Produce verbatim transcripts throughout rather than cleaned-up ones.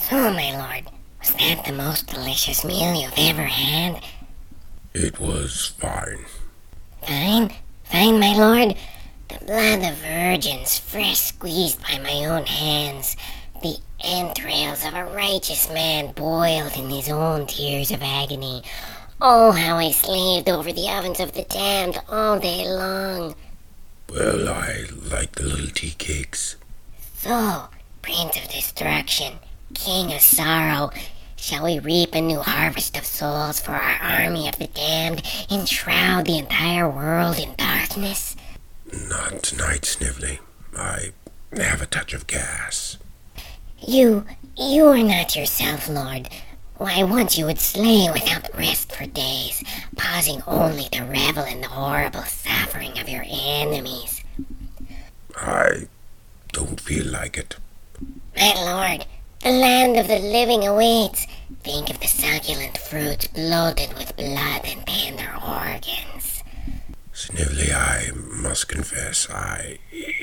So, my lord, was that the most delicious meal you've ever had? It was fine. Fine? Fine, my lord? The blood of virgins, fresh squeezed by my own hands. The entrails of a righteous man boiled in his own tears of agony. Oh, how I slaved over the ovens of the damned all day long. Well, I like the little tea cakes. So, Prince of Destruction, King of Sorrow, shall we reap a new harvest of souls for our army of the damned, enshroud the entire world in darkness? Not tonight, Snively. I have a touch of gas. You, you are not yourself, Lord. Why, once you would slay without rest for days, pausing only to revel in the horrible suffering of your enemies. I don't feel like it. My lord, the land of the living awaits. Think of the succulent fruits bloated with blood and tender organs. Snively, I must confess, I...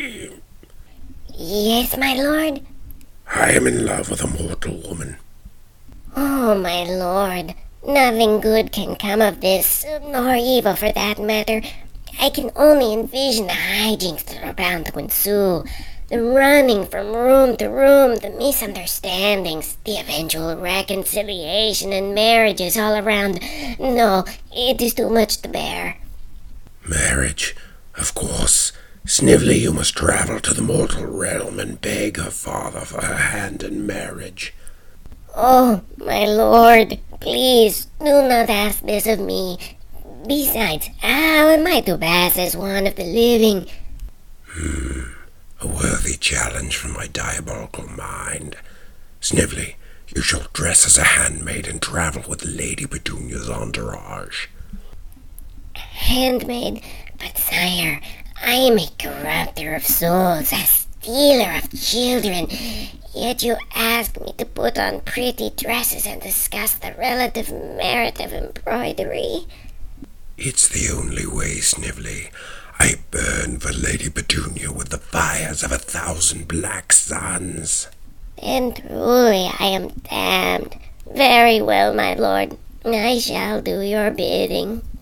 Yes, my lord? I am in love with a mortal woman. Oh, my lord, nothing good can come of this, nor evil for that matter. I can only envision the hijinks that are about to ensue, the running from room to room, the misunderstandings, the eventual reconciliation and marriages all around. No, it is too much to bear. Marriage, of course. Snively, you must travel to the mortal realm and beg her father for her hand in marriage. Oh, my lord, please, do not ask this of me. Besides, how am I to pass as one of the living? Hmm, a worthy challenge from my diabolical mind. Snively, you shall dress as a handmaid and travel with Lady Petunia's entourage. Handmaid? But sire, I am a corrupter of souls, a stealer of children. Yet you ask me to put on pretty dresses and discuss the relative merit of embroidery. It's the only way, Snively. I burn for Lady Petunia with the fires of a thousand black suns. Then truly I am damned. Very well, my lord. I shall do your bidding.